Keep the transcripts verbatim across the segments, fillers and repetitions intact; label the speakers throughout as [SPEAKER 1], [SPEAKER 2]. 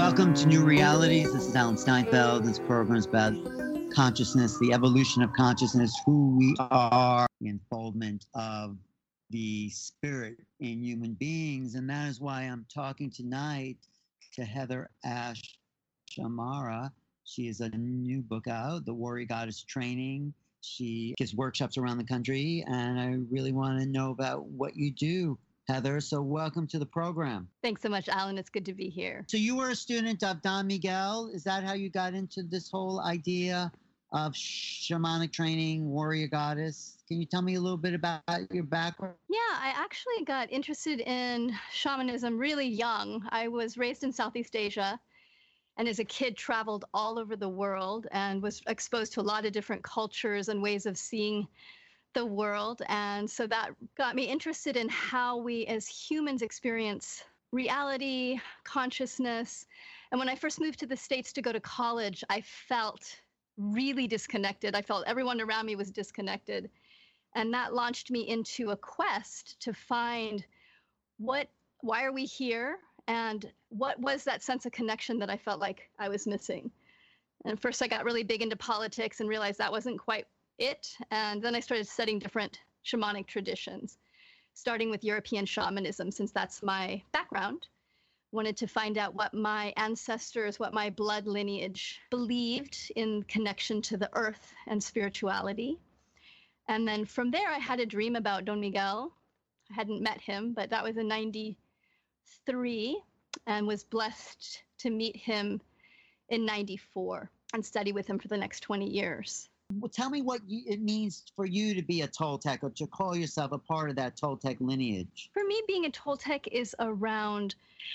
[SPEAKER 1] Welcome to New Realities. This is Alan Steinfeld. This program is about consciousness, the evolution of consciousness, who we are, the unfoldment of the spirit in human beings. And that is why I'm talking tonight to Heather Ash Shamara. She has a new book out, The Warrior Goddess Training. She gives workshops around the country, and I really want to know about what you do, Heather. So welcome to the program.
[SPEAKER 2] Thanks so much, Alan. It's good to be here.
[SPEAKER 1] So you were a student of Don Miguel. Is that how you got into this whole idea of shamanic training, warrior goddess? Can you tell me a little bit about your background?
[SPEAKER 2] Yeah, I actually got interested in shamanism really young. I was raised in Southeast Asia, and as a kid traveled all over the world and was exposed to a lot of different cultures and ways of seeing the world. And so that got me interested in how we as humans experience reality, consciousness. And when I first moved to the States to go to college, I felt really disconnected. I felt everyone around me was disconnected. And that launched me into a quest to find what, why are we here? And what was that sense of connection that I felt like I was missing? And first I got really big into politics and realized that wasn't quite it. And then I started studying different shamanic traditions, starting with European shamanism, since that's my background. Wanted to find out what my ancestors, what my blood lineage believed in connection to the earth and spirituality. And then from there, I had a dream about Don Miguel. I hadn't met him, but that was in ninety-three, and was blessed to meet him in ninety-four and study with him for the next twenty years.
[SPEAKER 1] Well, tell me what you, it means for you to be a Toltec or to call yourself a part of that Toltec lineage.
[SPEAKER 2] For me, being a Toltec is around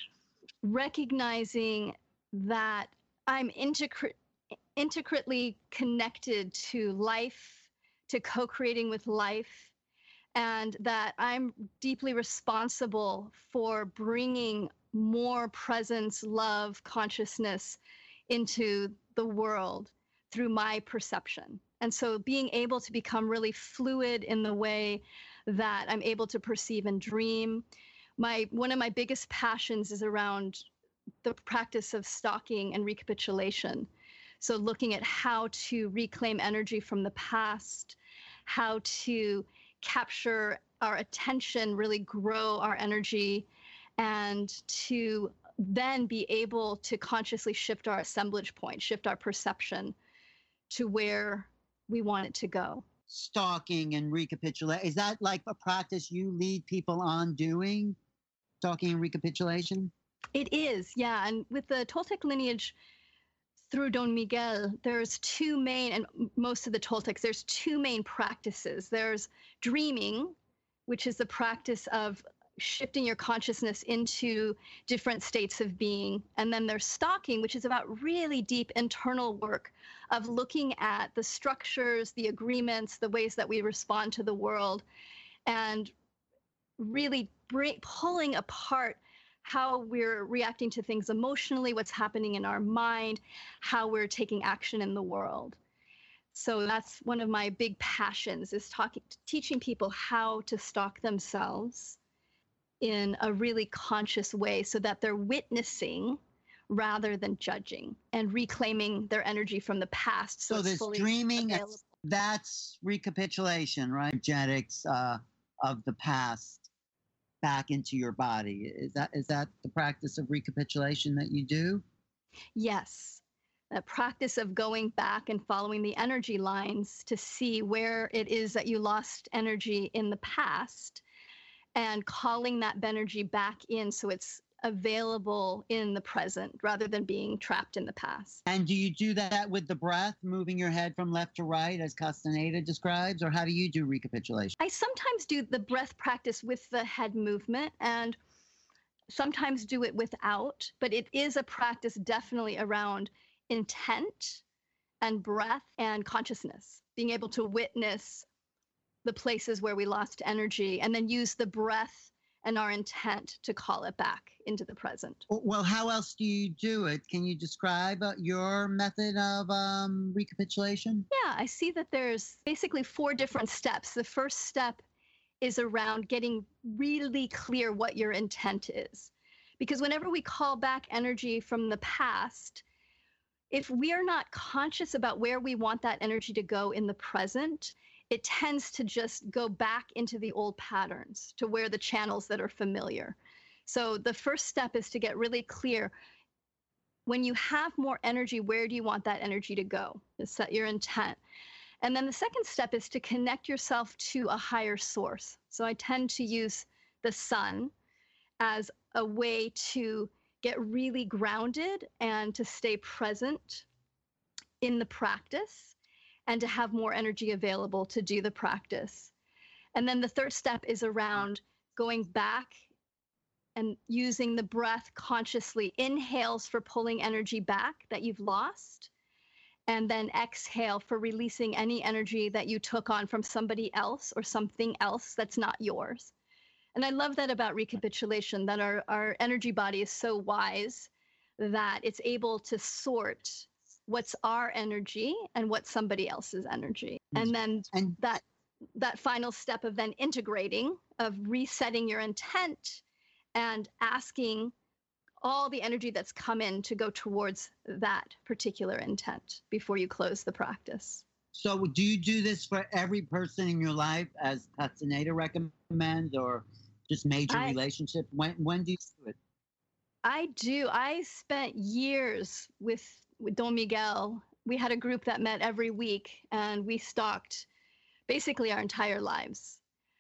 [SPEAKER 2] recognizing that I'm integr- intricately connected to life, to co-creating with life, and that I'm deeply responsible for bringing more presence, love, consciousness into the world through my perception. And so being able to become really fluid in the way that I'm able to perceive and dream. My one of my biggest passions is around the practice of stalking and recapitulation. So looking at how to reclaim energy from the past, how to capture our attention, really grow our energy, and to then be able to consciously shift our assemblage point, shift our perception to where we want it to go.
[SPEAKER 1] Stalking and recapitulate, is that like a practice you lead people on doing? Stalking and recapitulation?
[SPEAKER 2] It is, yeah. And with the Toltec lineage through Don Miguel, there's two main, and most of the Toltecs, there's two main practices. There's dreaming, which is the practice of shifting your consciousness into different states of being. And then there's stalking, which is about really deep internal work of looking at the structures, the agreements, the ways that we respond to the world, and really bring, pulling apart how we're reacting to things emotionally, what's happening in our mind, how we're taking action in the world. So that's one of my big passions, is talking, teaching people how to stalk themselves in a really conscious way so that they're witnessing rather than judging and reclaiming their energy from the past. So,
[SPEAKER 1] so
[SPEAKER 2] it's
[SPEAKER 1] this
[SPEAKER 2] fully
[SPEAKER 1] dreaming,
[SPEAKER 2] available.
[SPEAKER 1] That's recapitulation, right? Energetics uh, of the past back into your body. Is that is that the practice of recapitulation that you do?
[SPEAKER 2] Yes. A practice of going back and following the energy lines to see where it is that you lost energy in the past, and calling that energy back in so it's available in the present rather than being trapped in the past.
[SPEAKER 1] And do you do that with the breath, moving your head from left to right as Castaneda describes, or how do you do recapitulation?
[SPEAKER 2] I sometimes do the breath practice with the head movement and sometimes do it without, but it is a practice definitely around intent and breath and consciousness, being able to witness the places where we lost energy and then use the breath and our intent to call it back into the present.
[SPEAKER 1] Well, how else do you do it? Can you describe uh, your method of um, recapitulation?
[SPEAKER 2] Yeah, I see that there's basically four different steps. The first step is around getting really clear what your intent is. Because whenever we call back energy from the past, if we are not conscious about where we want that energy to go in the present, it tends to just go back into the old patterns, to where the channels that are familiar. So the first step is to get really clear. When you have more energy, where do you want that energy to go? To set your intent. And then the second step is to connect yourself to a higher source. So I tend to use the sun as a way to get really grounded and to stay present in the practice and to have more energy available to do the practice. And then the third step is around going back and using the breath consciously. Inhales for pulling energy back that you've lost, and then exhale for releasing any energy that you took on from somebody else or something else that's not yours. And I love that about recapitulation, that our, our energy body is so wise that it's able to sort what's our energy and what's somebody else's energy. And then
[SPEAKER 1] And
[SPEAKER 2] that that final step of then integrating, of resetting your intent and asking all the energy that's come in to go towards that particular intent before you close the practice.
[SPEAKER 1] so do you do this for every person in your life, as Castaneda recommends, or just major
[SPEAKER 2] I,
[SPEAKER 1] relationship? When when do you do it?
[SPEAKER 2] I do. I spent years with, with Don Miguel. We had a group that met every week, and we stalked basically our entire lives.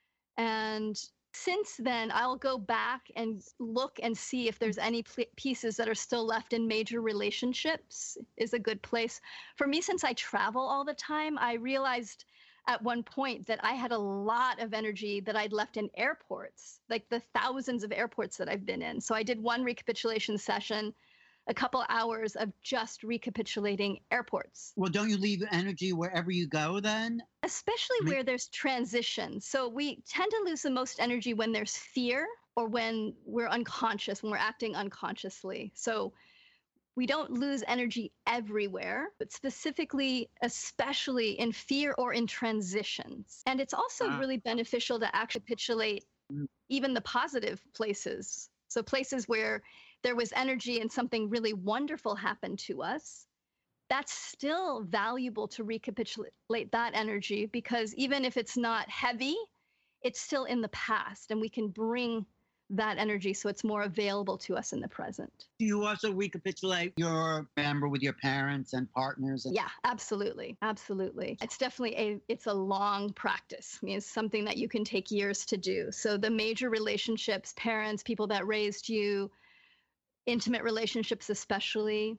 [SPEAKER 2] And since then, I'll go back and look and see if there's any pl- pieces that are still left in major relationships is a good place. For me, since I travel all the time, I realized at one point that I had a lot of energy that I'd left in airports, like the thousands of airports that I've been in. So I did one recapitulation session, a couple hours of just recapitulating airports.
[SPEAKER 1] Well, don't you leave energy wherever you go then?
[SPEAKER 2] Especially
[SPEAKER 1] I mean-
[SPEAKER 2] where there's transition. So we tend to lose the most energy when there's fear or when we're unconscious, when we're acting unconsciously. So we don't lose energy everywhere, but specifically, especially in fear or in transitions. And it's also
[SPEAKER 1] Ah.
[SPEAKER 2] really beneficial to actually capitulate
[SPEAKER 1] Mm.
[SPEAKER 2] even the positive places. So places where there was energy and something really wonderful happened to us, that's still valuable to recapitulate that energy, because even if it's not heavy, it's still in the past, and we can bring that energy so it's more available to us in the present.
[SPEAKER 1] Do you also recapitulate your member with your parents and partners?
[SPEAKER 2] Yeah, absolutely. Absolutely. It's definitely a, it's a long practice. I mean, it's something that you can take years to do. So the major relationships, parents, people that raised you, intimate relationships especially,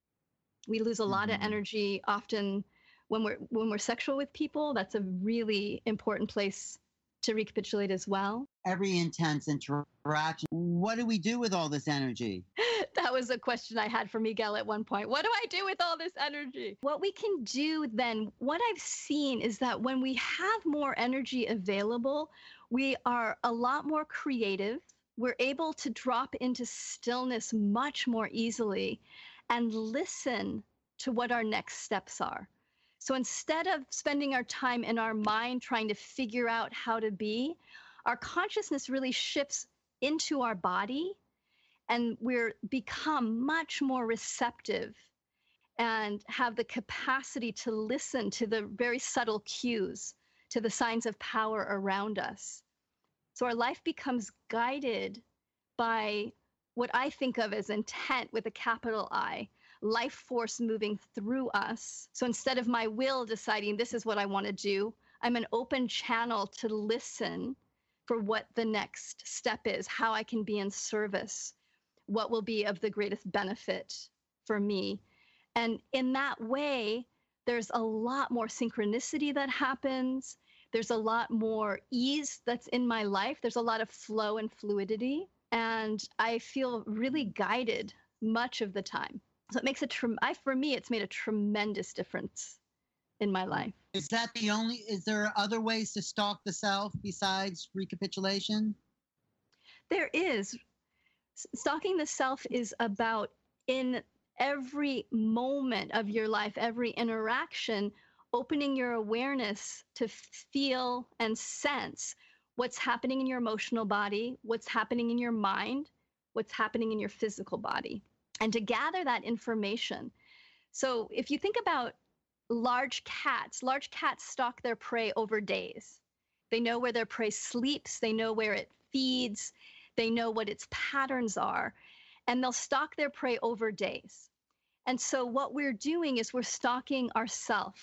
[SPEAKER 2] we lose a lot
[SPEAKER 1] Mhm.
[SPEAKER 2] of energy often when we're when we're sexual with people. That's a really important place to recapitulate as well.
[SPEAKER 1] Every intense interaction. What do we do with all this energy?
[SPEAKER 2] That was a question I had for Miguel at one point. What do I do with all this energy? What we can do then, what I've seen is that when we have more energy available, we are a lot more creative. We're able to drop into stillness much more easily and listen to what our next steps are. So instead of spending our time in our mind trying to figure out how to be, our consciousness really shifts into our body, and we're become much more receptive and have the capacity to listen to the very subtle cues, to the signs of power around us. So our life becomes guided by what I think of as intent with a capital I, life force moving through us. So instead of my will deciding this is what I want to do, I'm an open channel to listen for what the next step is, how I can be in service, what will be of the greatest benefit for me. And in that way, there's a lot more synchronicity that happens. There's a lot more ease that's in my life. There's a lot of flow and fluidity. And I feel really guided much of the time. So it makes a, trem- I, for me, it's made a tremendous difference in my life.
[SPEAKER 1] Is that the only, is there other ways to stalk the self besides recapitulation?
[SPEAKER 2] There is. S- Stalking the self is about, in every moment of your life, every interaction, opening your awareness to feel and sense what's happening in your emotional body, what's happening in your mind, what's happening in your physical body, and to gather that information. So if you think about large cats, large cats stalk their prey over days. They know where their prey sleeps, they know where it feeds, they know what its patterns are, and they'll stalk their prey over days. And so what we're doing is we're stalking ourselves.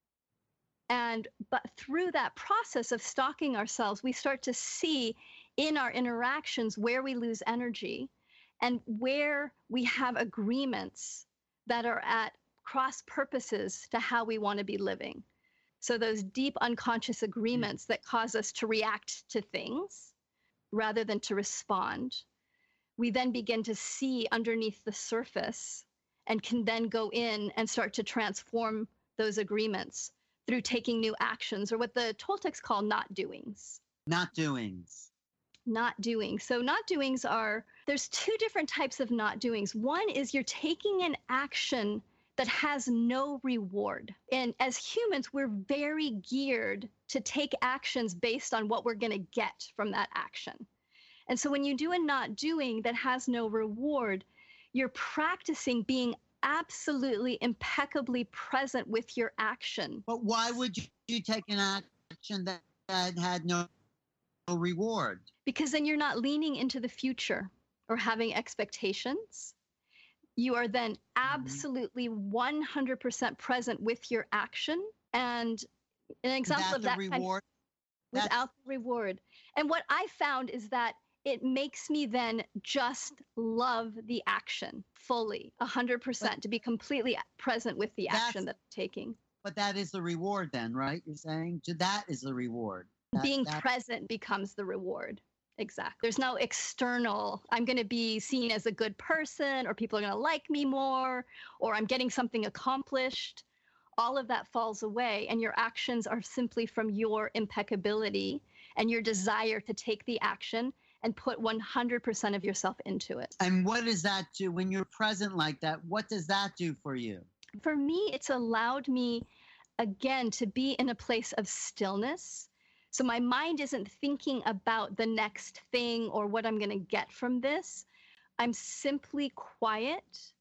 [SPEAKER 2] And but through that process of stalking ourselves, we start to see in our interactions where we lose energy and where we have agreements that are at cross purposes to how we want to be living. So those deep unconscious agreements that cause us to react to things rather than to respond, we then begin to see underneath the surface and can then go in and start to transform those agreements through taking new actions, or what the Toltecs call not doings.
[SPEAKER 1] Not doings.
[SPEAKER 2] Not doing. So not doings are, there's two different types of not doings. One is you're taking an action that has no reward. And as humans, we're very geared to take actions based on what we're going to get from that action. And so when you do a not doing that has no reward, you're practicing being absolutely impeccably present with your action.
[SPEAKER 1] But why would you, you take an action that, that had no, no reward?
[SPEAKER 2] Because then you're not leaning into the future or having expectations. You are then absolutely one hundred percent present with your action. And an example of that
[SPEAKER 1] reward?
[SPEAKER 2] Kind, without the reward. And what I found is that it makes me then just love the action fully, one hundred percent, but to be completely present with the action that I'm taking.
[SPEAKER 1] But that is the reward then, right? You're saying that is the reward. That,
[SPEAKER 2] Being
[SPEAKER 1] that...
[SPEAKER 2] present becomes the reward. Exactly. There's no external, I'm going to be seen as a good person, or people are going to like me more, or I'm getting something accomplished. All of that falls away, and your actions are simply from your impeccability and your desire to take the action and put one hundred percent of yourself into it.
[SPEAKER 1] And what does that do when you're present like that? What does that do for you?
[SPEAKER 2] For me, it's allowed me, again, to be in a place of stillness. So my mind isn't thinking about the next thing or what I'm going to get from this. I'm simply quiet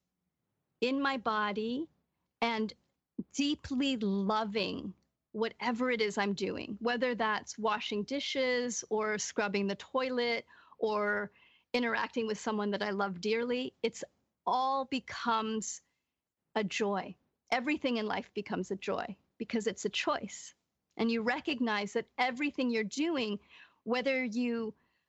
[SPEAKER 2] in my body and deeply loving whatever it is I'm doing, whether that's washing dishes or scrubbing the toilet or interacting with someone that I love dearly. It's all becomes a joy. Everything in life becomes a joy because it's a choice. And you recognize that everything you're doing, whether you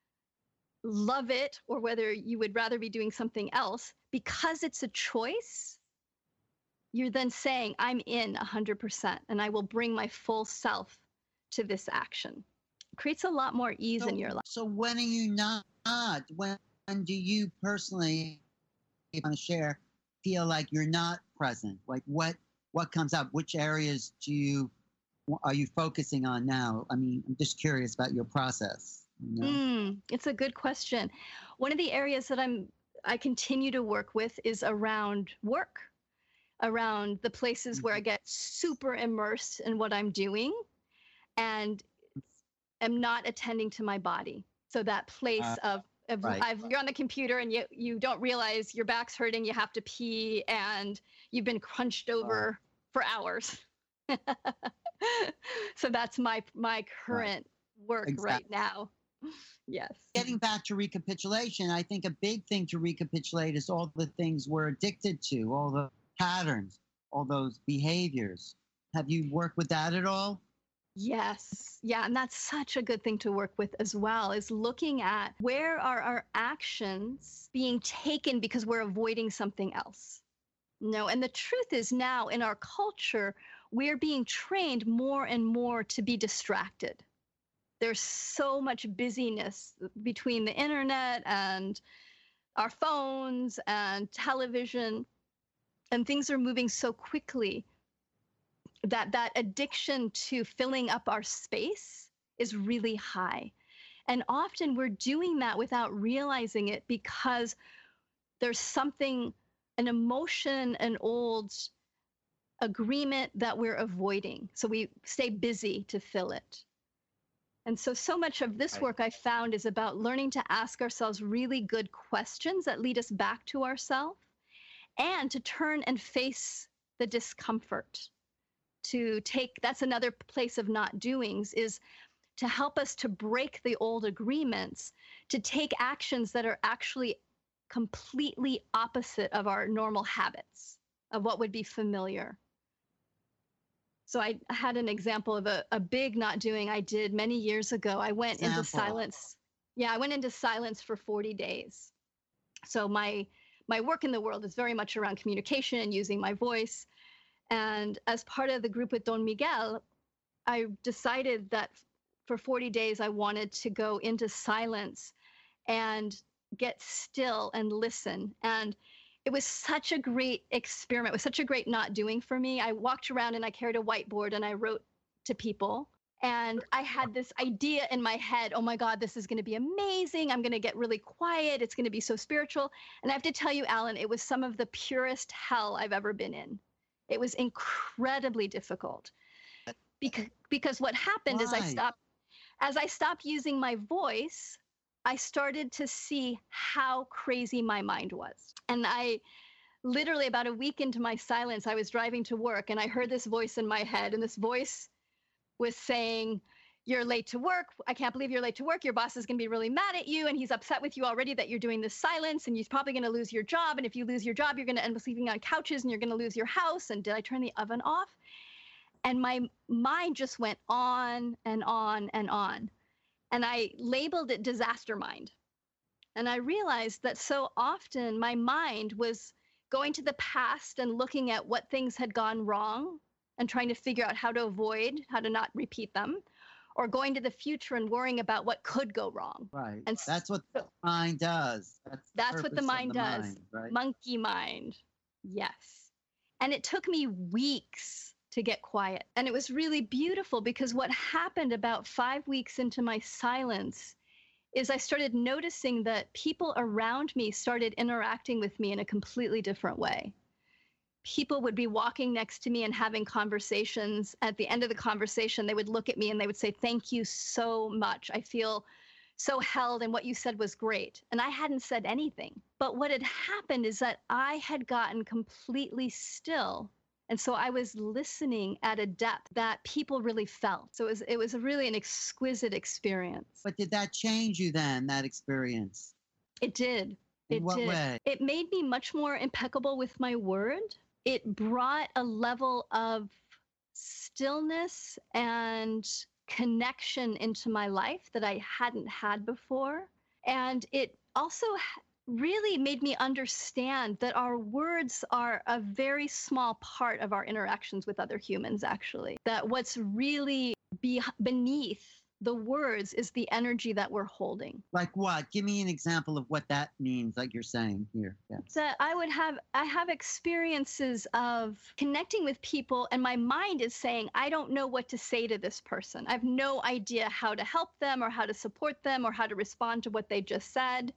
[SPEAKER 2] love it or whether you would rather be doing something else, because it's a choice, you're then saying, I'm in one hundred percent and I will bring my full self to this action. It creates a lot more ease
[SPEAKER 1] so,
[SPEAKER 2] in your life.
[SPEAKER 1] So when are you not? When, when do you personally, if you want to share, feel like you're not present? Like what, what comes up? Which areas do you, are you focusing on now? I mean, I'm just curious about your process. You know?
[SPEAKER 2] Mm, it's a good question. One of the areas that I'm, I continue to work with is around work, around the places where I get super immersed in what I'm doing and am not attending to my body. So that place uh, of, of
[SPEAKER 1] right.
[SPEAKER 2] I've, you're on the computer and you, you don't realize your back's hurting, you have to pee, and you've been crunched over oh. for hours. So that's my my current right. work exactly. right now. Yes.
[SPEAKER 1] Getting back to recapitulation, I think a big thing to recapitulate is all the things we're addicted to, all the patterns, all those behaviors. Have you worked with that at all?
[SPEAKER 2] Yes. Yeah. And that's such a good thing to work with as well, is looking at where are our actions being taken because we're avoiding something else. No. And the truth is now in our culture, we're being trained more and more to be distracted. There's so much busyness between the internet and our phones and television, and things are moving so quickly that that addiction to filling up our space is really high. And often we're doing that without realizing it because there's something, an emotion, an old agreement that we're avoiding. So we stay busy to fill it. And so, so much of this
[SPEAKER 1] Right.
[SPEAKER 2] work I found is about learning to ask ourselves really good questions that lead us back to ourselves and to turn and face the discomfort. To take, that's another place of not doings, is to help us to break the old agreements, to take actions that are actually completely opposite of our normal habits, of what would be familiar. So I had an example of a, a big not doing I did many years ago. I went into
[SPEAKER 1] Example.
[SPEAKER 2] silence. Yeah, I went into silence for forty days. So my my work in the world is very much around communication and using my voice. And as part of the group with Don Miguel, I decided that for forty days I wanted to go into silence and get still and listen. And it was such a great experiment. It was such a great not doing for me. I walked around and I carried a whiteboard and I wrote to people. And I had this idea in my head, oh my God, this is going to be amazing. I'm going to get really quiet. It's going to be so spiritual. And I have to tell you, Alan, it was some of the purest hell I've ever been in. It was incredibly difficult. Because, because what happened is I
[SPEAKER 1] Why?
[SPEAKER 2] stopped, as I stopped using my voice, I started to see how crazy my mind was. And I literally, about a week into my silence, I was driving to work and I heard this voice in my head. And this voice was saying, you're late to work. I can't believe you're late to work. Your boss is going to be really mad at you. And he's upset with you already that you're doing this silence. And he's probably going to lose your job. And if you lose your job, you're going to end up sleeping on couches and you're going to lose your house. And did I turn the oven off? And my mind just went on and on and on. And I labeled it disaster mind. And I realized that so often my mind was going to the past and looking at what things had gone wrong and trying to figure out how to avoid, how to not repeat them, or going to the future and worrying about what could go wrong.
[SPEAKER 1] Right.
[SPEAKER 2] And
[SPEAKER 1] That's what the mind does. That's, the
[SPEAKER 2] That's what the
[SPEAKER 1] purpose of
[SPEAKER 2] mind
[SPEAKER 1] the
[SPEAKER 2] does.
[SPEAKER 1] mind, right?
[SPEAKER 2] Monkey mind. Yes. And it took me weeks to get quiet. And it was really beautiful because what happened about five weeks into my silence is I started noticing that people around me started interacting with me in a completely different way. People would be walking next to me and having conversations. At the end of the conversation, they would look at me and they would say, thank you so much. I feel so held, and what you said was great. And I hadn't said anything. But what had happened is that I had gotten completely still. And so I was listening at a depth that people really felt. So it was, it was a really an exquisite experience.
[SPEAKER 1] But did that change you then, that experience?
[SPEAKER 2] It did.
[SPEAKER 1] In
[SPEAKER 2] It
[SPEAKER 1] what
[SPEAKER 2] did.
[SPEAKER 1] way?
[SPEAKER 2] It made me much more impeccable with my word. It brought a level of stillness and connection into my life that I hadn't had before. And it also really made me understand that our words are a very small part of our interactions with other humans, actually. That what's really be beneath the words is the energy that we're holding.
[SPEAKER 1] Like what? Give me an example of what that means, like you're saying here. Yeah.
[SPEAKER 2] That I would have, I have experiences of connecting with people and my mind is saying, I don't know what to say to this person. I have no idea how to help them or how to support them or how to respond to what they just said.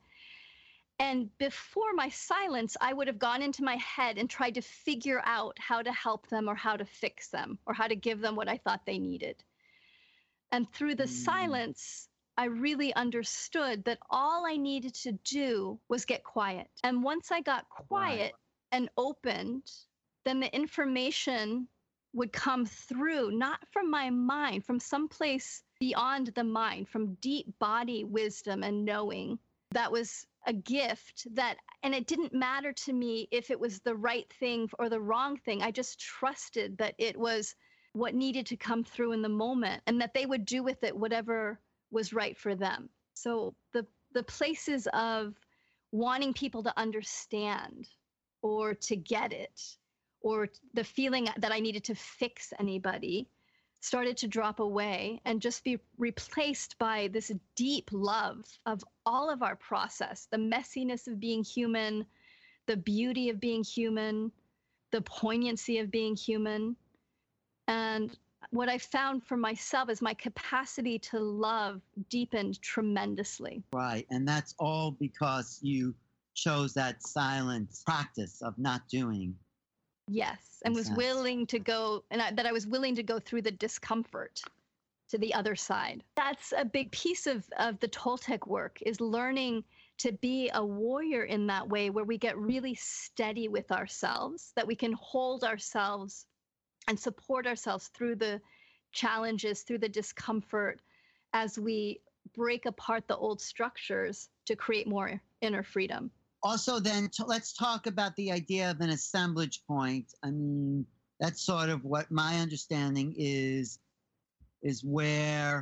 [SPEAKER 2] And before my silence, I would have gone into my head and tried to figure out how to help them or how to fix them or how to give them what I thought they needed. And through the mm. silence, I really understood that all I needed to do was get quiet. And once I got quiet wow. and opened, then the information would come through, not from my mind, from someplace beyond the mind, from deep body wisdom and knowing. That was a gift that, and it didn't matter to me if it was the right thing or the wrong thing. I just trusted that it was what needed to come through in the moment and that they would do with it whatever was right for them. So the the places of wanting people to understand or to get it or the feeling that I needed to fix anybody started to drop away and just be replaced by this deep love of all of our process, the messiness of being human, the beauty of being human, the poignancy of being human. And what I found for myself is my capacity to love deepened tremendously.
[SPEAKER 1] Right. And that's all because you chose that silent practice of not doing.
[SPEAKER 2] Yes. And was willing to go, and I, that I was willing to go through the discomfort to the other side. That's a big piece of, of the Toltec work, is learning to be a warrior in that way, where we get really steady with ourselves, that we can hold ourselves and support ourselves through the challenges, through the discomfort, as we break apart the old structures to create more inner freedom.
[SPEAKER 1] Also, then t- let's talk about the idea of an assemblage point. I mean, that's sort of what my understanding is, is where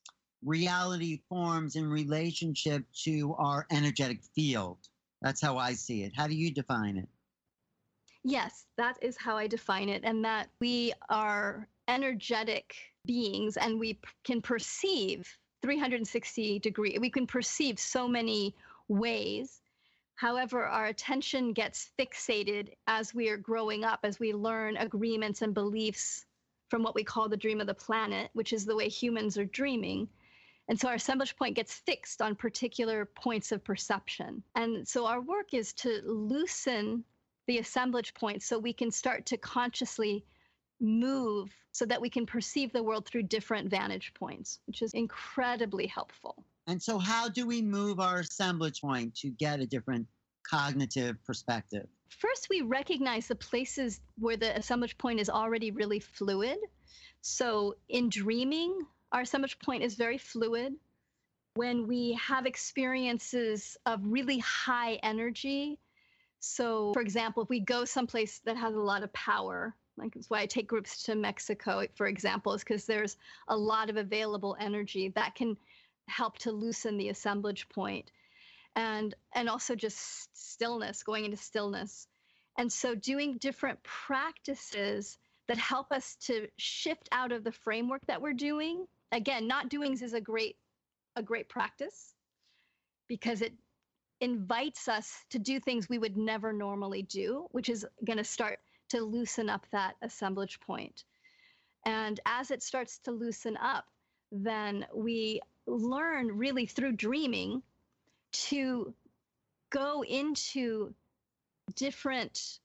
[SPEAKER 1] reality forms in relationship to our energetic field. That's how I see it. How do you define it?
[SPEAKER 2] Yes, that is how I define it, and that we are energetic beings, and we p- can perceive three hundred sixty degree. We can perceive so many ways. However, our attention gets fixated as we are growing up, as we learn agreements and beliefs from what we call the dream of the planet, which is the way humans are dreaming. And so our assemblage point gets fixed on particular points of perception. And so our work is to loosen the assemblage point so we can start to consciously move so that we can perceive the world through different vantage points, which is incredibly helpful.
[SPEAKER 1] And so, how do we move our assemblage point to get a different cognitive perspective?
[SPEAKER 2] First, we recognize the places where the assemblage point is already really fluid. So, in dreaming, our assemblage point is very fluid. When we have experiences of really high energy, so for example, if we go someplace that has a lot of power, like that's why I take groups to Mexico, for example, is because there's a lot of available energy that can help to loosen the assemblage point. And, and also just stillness, going into stillness. And so doing different practices that help us to shift out of the framework that we're doing. Again, not doings is a great, a great practice because it invites us to do things we would never normally do, which is going to start to loosen up that assemblage point. And as it starts to loosen up, then we learn really through dreaming to go into different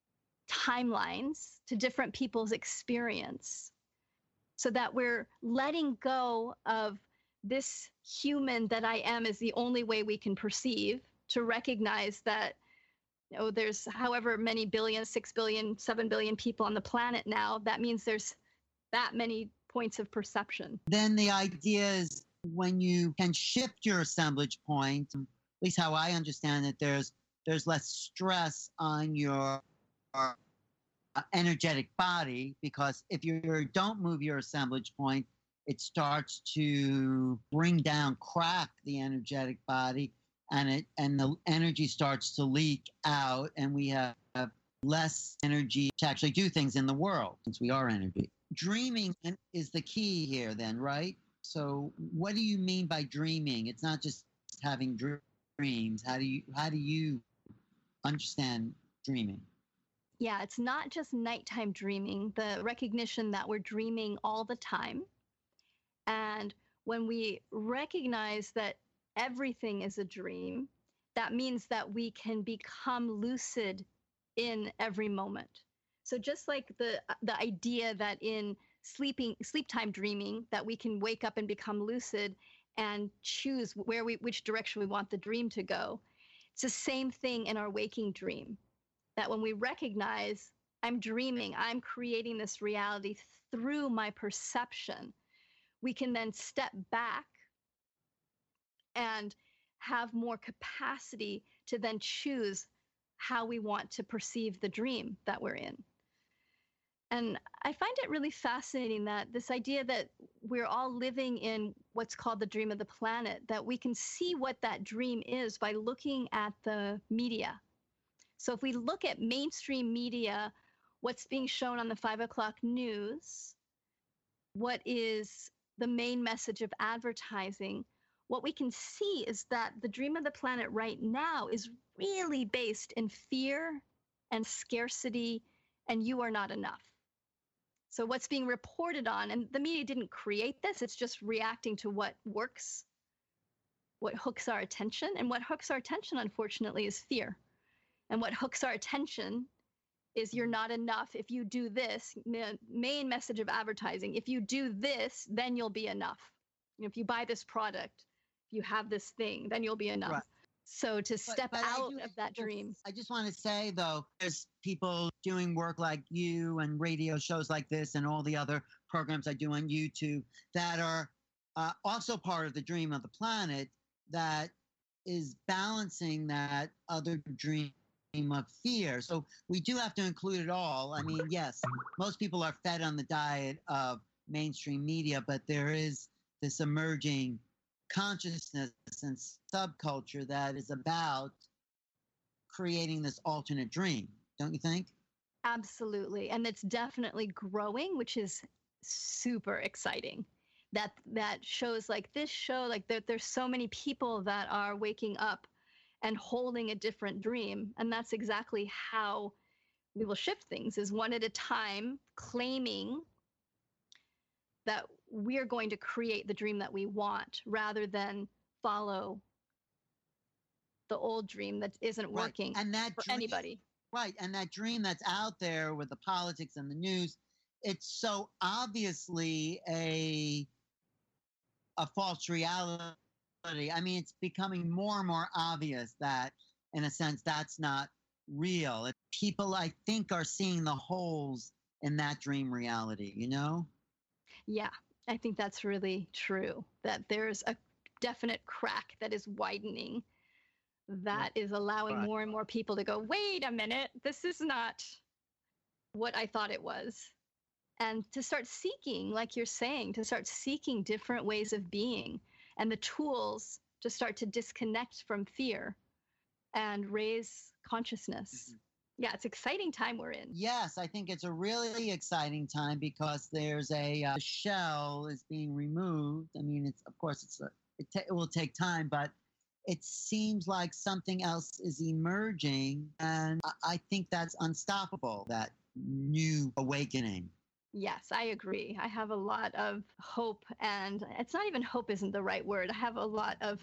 [SPEAKER 2] timelines, to different people's experience, so that we're letting go of this human that I am is the only way we can perceive, to recognize that, you know, there's however many billion, six billion, seven billion people on the planet now. That means there's that many points of perception.
[SPEAKER 1] Then the idea is when you can shift your assemblage point, at least how I understand it, there's there's less stress on your uh, energetic body, because if you don't move your assemblage point, it starts to bring down, crack the energetic body, and it and the energy starts to leak out, and we have less energy to actually do things in the world, since we are energy. Dreaming is the key here then, right? So what do you mean by dreaming? It's not just having dreams. How do you how do you understand dreaming?
[SPEAKER 2] Yeah, it's not just nighttime dreaming, the recognition that we're dreaming all the time. And when we recognize that everything is a dream, that means that we can become lucid in every moment. So just like the the idea that in sleeping sleep time dreaming that we can wake up and become lucid and choose where we which direction we want the dream to go. It's the same thing in our waking dream. That when we recognize I'm dreaming, I'm creating this reality through my perception, we can then step back and have more capacity to then choose how we want to perceive the dream that we're in. And I find it really fascinating that this idea that we're all living in what's called the dream of the planet, that we can see what that dream is by looking at the media. So if we look at mainstream media, what's being shown on the five o'clock news, what is the main message of advertising, what we can see is that the dream of the planet right now is really based in fear and scarcity, and you are not enough. So what's being reported on, and the media didn't create this, it's just reacting to what works, what hooks our attention. And what hooks our attention, unfortunately, is fear. And what hooks our attention is you're not enough. If you do this, ma- main message of advertising, if you do this, then you'll be enough. You know, if you buy this product, if you have this thing, then you'll be enough.
[SPEAKER 1] Right.
[SPEAKER 2] So to step
[SPEAKER 1] but, but
[SPEAKER 2] out
[SPEAKER 1] do,
[SPEAKER 2] of that dream.
[SPEAKER 1] I just want to say, though, there's people doing work like you and radio shows like this and all the other programs I do on YouTube that are uh, also part of the dream of the planet that is balancing that other dream of fear. So we do have to include it all. I mean, yes, most people are fed on the diet of mainstream media, but there is this emerging consciousness and subculture that is about creating this alternate dream, don't you think?
[SPEAKER 2] Absolutely. And it's definitely growing, which is super exciting. That that shows like this show, like there, there's so many people that are waking up and holding a different dream. And that's exactly how we will shift things, is one at a time, claiming that we're going to create the dream that we want rather than follow the old dream that isn't working
[SPEAKER 1] right. and that
[SPEAKER 2] for
[SPEAKER 1] dream,
[SPEAKER 2] anybody.
[SPEAKER 1] Right. And that dream that's out there with the politics and the news, it's so obviously a a false reality. I mean, it's becoming more and more obvious that, in a sense, that's not real. People, I think, are seeing the holes in that dream reality, you know?
[SPEAKER 2] Yeah, I think that's really true, that there's a definite crack that is widening that is allowing
[SPEAKER 1] Right.
[SPEAKER 2] more and more people to go, wait a minute, this is not what I thought it was. And to start seeking, like you're saying, to start seeking different ways of being and the tools to start to disconnect from fear and raise consciousness. Mm-hmm. Yeah, it's an exciting time we're in.
[SPEAKER 1] Yes, I think it's a really exciting time because there's a uh, shell is being removed. I mean, it's of course it's a, it, ta- it will take time, but it seems like something else is emerging, and I, I think that's unstoppable. That new awakening.
[SPEAKER 2] Yes, I agree. I have a lot of hope, and it's not even hope isn't the right word. I have a lot of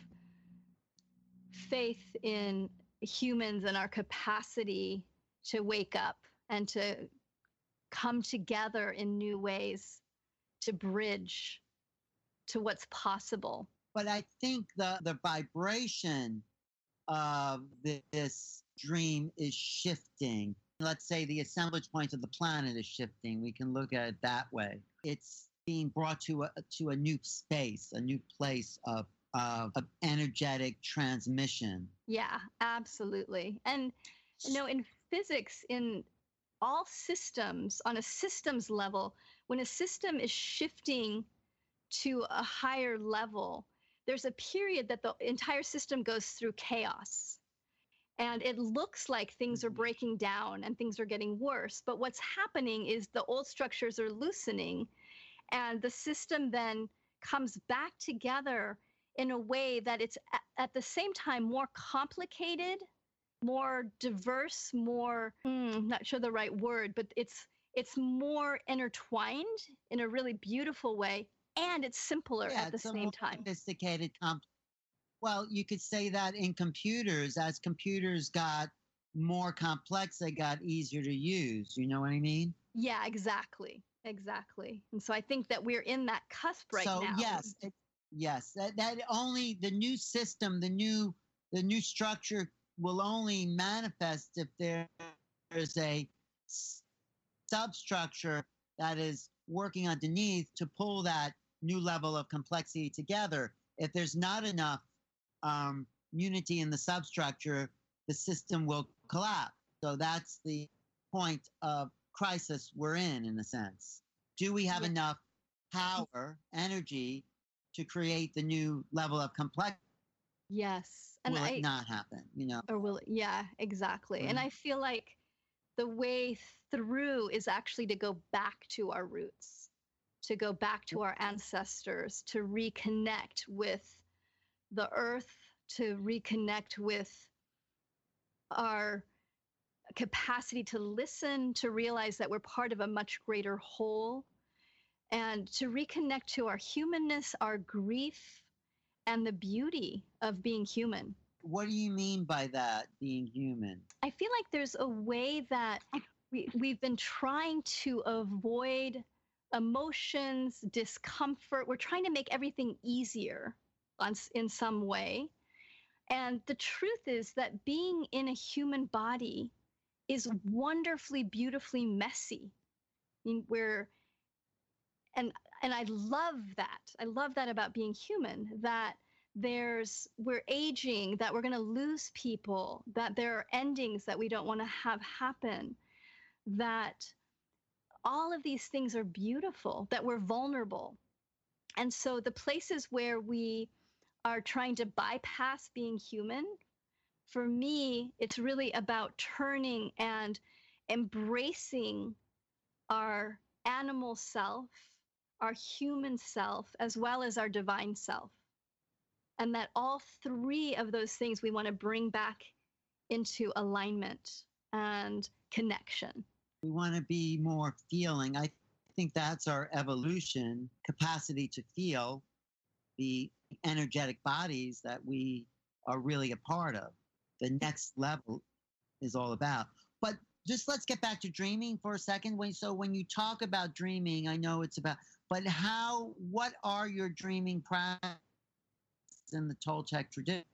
[SPEAKER 2] faith in humans and our capacity to wake up and to come together in new ways to bridge to what's possible.
[SPEAKER 1] But I think the, the vibration of this dream is shifting. Let's say the assemblage point of the planet is shifting. We can look at it that way. It's being brought to a to a new space, a new place of of, of energetic transmission.
[SPEAKER 2] Yeah, absolutely. And you know, in physics, in all systems, on a systems level, when a system is shifting to a higher level, there's a period that the entire system goes through chaos. And it looks like things are breaking down and things are getting worse. But what's happening is the old structures are loosening, and the system then comes back together in a way that it's at the same time more complicated, more diverse, more, mm, not sure the right word, but it's it's more intertwined in a really beautiful way, and it's simpler
[SPEAKER 1] yeah,
[SPEAKER 2] at the
[SPEAKER 1] it's a
[SPEAKER 2] same
[SPEAKER 1] more
[SPEAKER 2] time.
[SPEAKER 1] Sophisticated, comp- well, you could say that in computers, as computers got more complex, they got easier to use. You know what I mean?
[SPEAKER 2] Yeah, exactly. Exactly. And so I think that we're in that cusp right
[SPEAKER 1] so,
[SPEAKER 2] now.
[SPEAKER 1] So yes, it, yes, that, that only the new system, the new the new structure will only manifest if there is a substructure that is working underneath to pull that new level of complexity together. If there's not enough um, unity in the substructure, the system will collapse. So that's the point of crisis we're in, in a sense. Do we have yeah. enough power, energy to create the new level of complexity?
[SPEAKER 2] Yes. And
[SPEAKER 1] will
[SPEAKER 2] I,
[SPEAKER 1] it not happen, you know?
[SPEAKER 2] Or will it? Yeah, exactly. Mm-hmm. And I feel like the way through is actually to go back to our roots, to go back to our ancestors, to reconnect with the earth, to reconnect with our capacity to listen, to realize that we're part of a much greater whole, and to reconnect to our humanness, our grief, and the beauty of being human.
[SPEAKER 1] What do you mean by that, being human?
[SPEAKER 2] I feel like there's a way that we, we've been trying to avoid emotions, discomfort. We're trying to make everything easier on, in some way. And the truth is that being in a human body is wonderfully, beautifully messy. I mean, we're, and, and I love that. I love that about being human, that there's, we're aging, that we're going to lose people, that there are endings that we don't want to have happen, that all of these things are beautiful, that we're vulnerable. And so the places where we are trying to bypass being human, for me, it's really about turning and embracing our animal self, our human self, as well as our divine self. And that all three of those things we want to bring back into alignment and connection.
[SPEAKER 1] We want to be more feeling. I think that's our evolution capacity to feel the energetic bodies that we are really a part of. The next level is all about. But just let's get back to dreaming for a second. So when you talk about dreaming, I know it's about, but how, what are your dreaming practices in the Toltec tradition?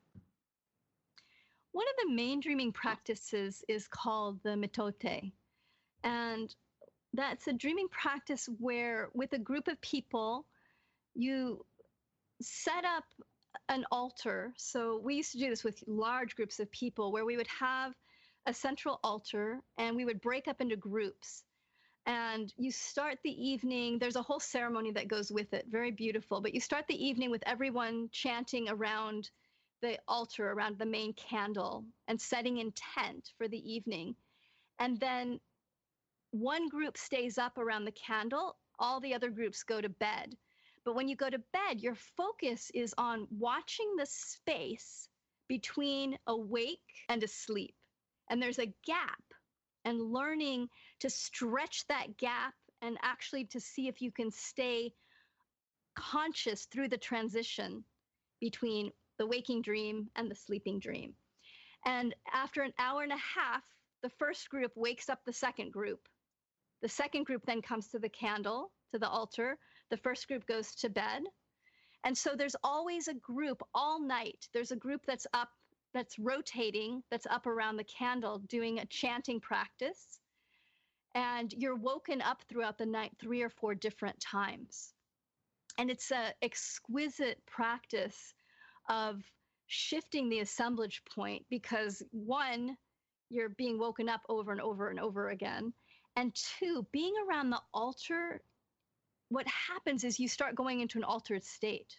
[SPEAKER 2] One of the main dreaming practices is called the mitote. And that's a dreaming practice where, with a group of people, you set up an altar. So we used to do this with large groups of people, where we would have a central altar and we would break up into groups. And you start the evening, there's a whole ceremony that goes with it, very beautiful. But you start the evening with everyone chanting around the altar, around the main candle, and setting intent for the evening. And then one group stays up around the candle, all the other groups go to bed. But when you go to bed, your focus is on watching the space between awake and asleep. And there's a gap, and learning to stretch that gap and actually to see if you can stay conscious through the transition between the waking dream and the sleeping dream. And after an hour and a half, the first group wakes up the second group. The second group then comes to the candle, to the altar. The first group goes to bed. And so there's always a group all night. There's a group that's up, that's rotating, that's up around the candle doing a chanting practice. And you're woken up throughout the night three or four different times. And it's an exquisite practice of shifting the assemblage point, because one, you're being woken up over and over and over again. And two, being around the altar, what happens is you start going into an altered state.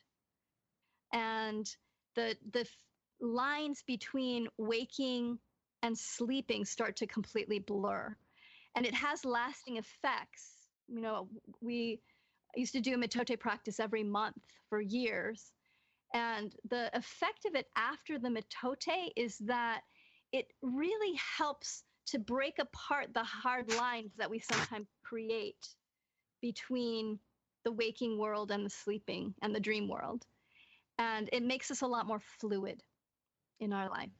[SPEAKER 2] And the, the lines between waking and sleeping start to completely blur. And it has lasting effects. You know, we used to do a mitote practice every month for years. And the effect of it after the mitote is that it really helps to break apart the hard lines that we sometimes create between the waking world and the sleeping and the dream world. And it makes us a lot more fluid in our life.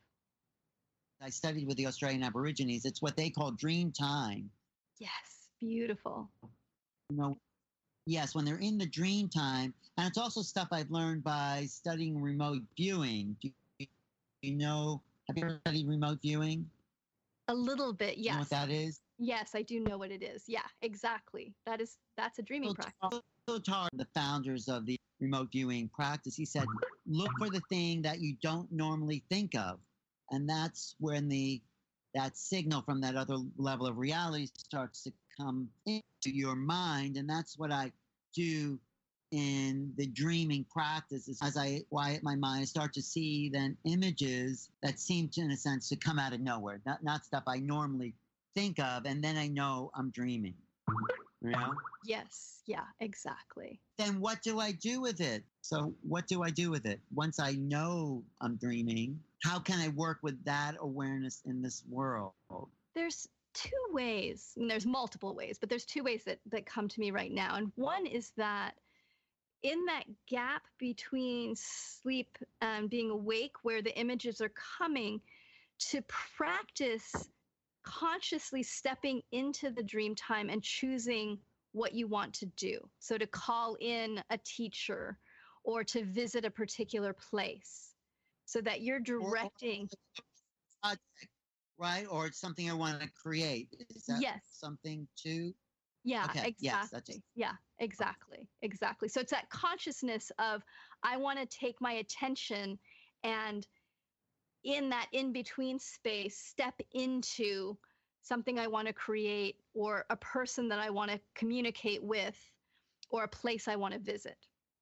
[SPEAKER 1] I studied with the Australian Aborigines. It's what they call dream time.
[SPEAKER 2] Yes, beautiful.
[SPEAKER 1] You know, yes, when they're in the dream time. And it's also stuff I've learned by studying remote viewing. Do you, you know, have you ever studied remote viewing?
[SPEAKER 2] A little bit, yes.
[SPEAKER 1] You know what that is?
[SPEAKER 2] Yes, I do know what it is. Yeah, exactly. That is, that's a dreaming
[SPEAKER 1] so,
[SPEAKER 2] practice.
[SPEAKER 1] So Tar, the founders of the remote viewing practice, he said, look for the thing that you don't normally think of. And that's when the that signal from that other level of reality starts to come into your mind. And that's what I do in the dreaming practice. Is as I quiet my mind, I start to see then images that seem to, in a sense, to come out of nowhere, not, not stuff I normally think of. And then I know I'm dreaming, you know?
[SPEAKER 2] Yes, yeah, exactly.
[SPEAKER 1] Then what do I do with it? So what do I do with it? Once I know I'm dreaming, how can I work with that awareness in this world?
[SPEAKER 2] There's two ways. I mean, there's multiple ways, but there's two ways that, that come to me right now. And one is that in that gap between sleep and being awake, where the images are coming, to practice consciously stepping into the dream time and choosing what you want to do. So to call in a teacher or to visit a particular place so that you're directing.
[SPEAKER 1] Or, right? Or it's something I want to create. Is that
[SPEAKER 2] yes.
[SPEAKER 1] something too?
[SPEAKER 2] Yeah,
[SPEAKER 1] okay.
[SPEAKER 2] exactly.
[SPEAKER 1] Yes, that's just...
[SPEAKER 2] Yeah, exactly. Exactly. So it's that consciousness of, I want to take my attention and in that in-between space, step into something I want to create or a person that I want to communicate with or a place I want to visit.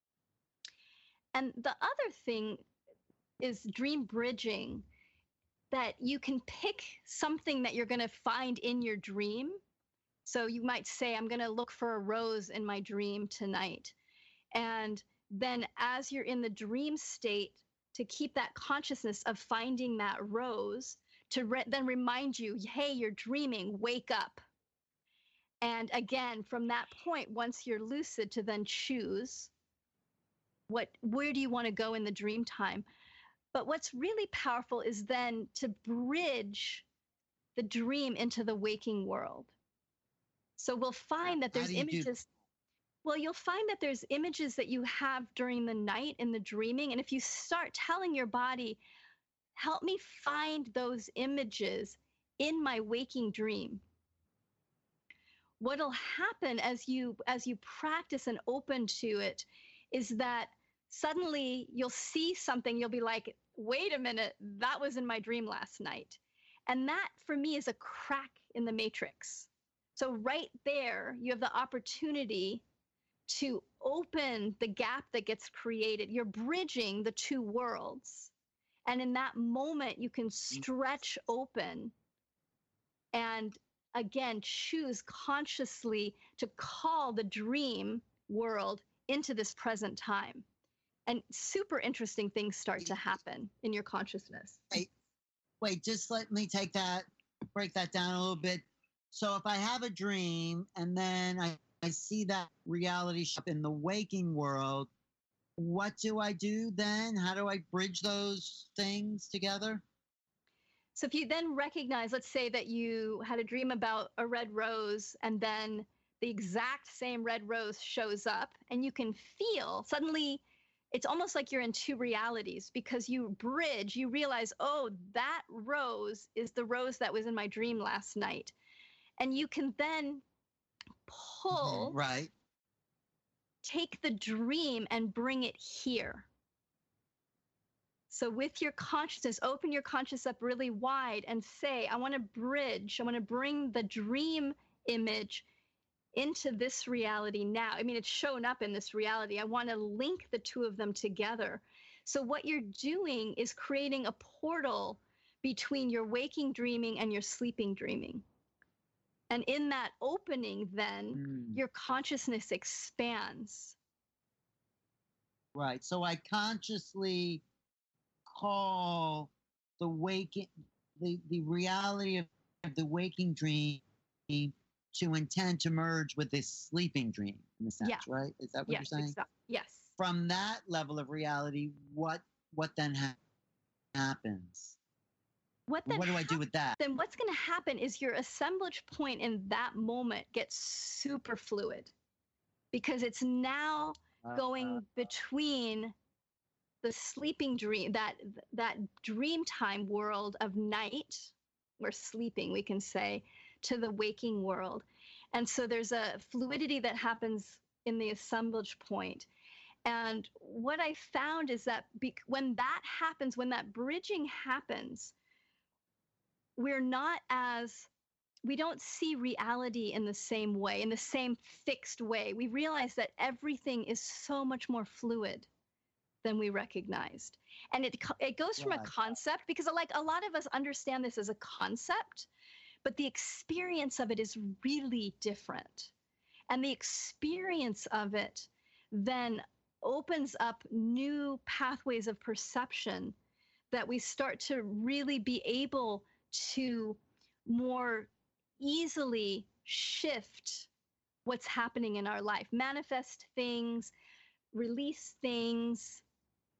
[SPEAKER 2] And the other thing is dream bridging, that you can pick something that you're going to find in your dream. So you might say, I'm going to look for a rose in my dream tonight. And then as you're in the dream state, to keep that consciousness of finding that rose, to re- then remind you, hey, you're dreaming, wake up. And again, from that point, once you're lucid, to then choose what, where do you want to go in the dream time? But what's really powerful is then to bridge the dream into the waking world. So we'll find that there's images. Well, you'll find that there's images that you have during the night in the dreaming. And if you start telling your body, help me find those images in my waking dream, what'll happen as you as you practice and open to it is that suddenly you'll see something, you'll be like, wait a minute, that was in my dream last night. And that for me is a crack in the matrix. So right there, you have the opportunity to open the gap that gets created. You're bridging the two worlds. And in that moment, you can stretch open and again, choose consciously to call the dream world into this present time. And super interesting things start to happen in your consciousness.
[SPEAKER 1] Wait, wait, just let me take that, break that down a little bit. So if I have a dream and then I I see that reality show up in the waking world, what do I do then? How do I bridge those things together?
[SPEAKER 2] So if you then recognize, let's say that you had a dream about a red rose and then the exact same red rose shows up and you can feel suddenly, it's almost like you're in two realities because you bridge, you realize, oh, that rose is the rose that was in my dream last night. And you can then pull,
[SPEAKER 1] right,
[SPEAKER 2] take the dream and bring it here. So with your consciousness, open your consciousness up really wide and say, I want to bridge, I want to bring the dream image into this reality now. I mean, it's shown up in this reality. I want to link the two of them together. So what you're doing is creating a portal between your waking dreaming and your sleeping dreaming. And in that opening, then, mm. your consciousness expands.
[SPEAKER 1] Right. So I consciously call the waking, the, the reality of the waking dream to intend to merge with this sleeping dream, in a sense,
[SPEAKER 2] yeah.
[SPEAKER 1] right? Is that what
[SPEAKER 2] yes,
[SPEAKER 1] you're saying?
[SPEAKER 2] Exactly. Yes.
[SPEAKER 1] From that level of reality, what what then ha- happens?
[SPEAKER 2] What, then
[SPEAKER 1] what do I do with that?
[SPEAKER 2] Then what's going to happen is your assemblage point in that moment gets super fluid because it's now uh, going uh, between the sleeping dream, that that dream time world of night, or sleeping, we can say, to the waking world. And so there's a fluidity that happens in the assemblage point. And what I found is that be- when that happens, when that bridging happens, we're not as, we don't see reality in the same way, in the same fixed way. We realize that everything is so much more fluid than we recognized. And it it goes from right. a concept, because like a lot of us understand this as a concept, but the experience of it is really different. And the experience of it then opens up new pathways of perception that we start to really be able to more easily shift what's happening in our life, manifest things, release things,